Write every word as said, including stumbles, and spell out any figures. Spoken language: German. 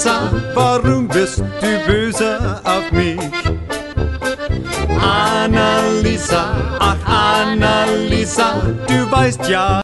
Annalisa, warum bist du böse auf mich? Annalisa, ach Annalisa, du weißt ja,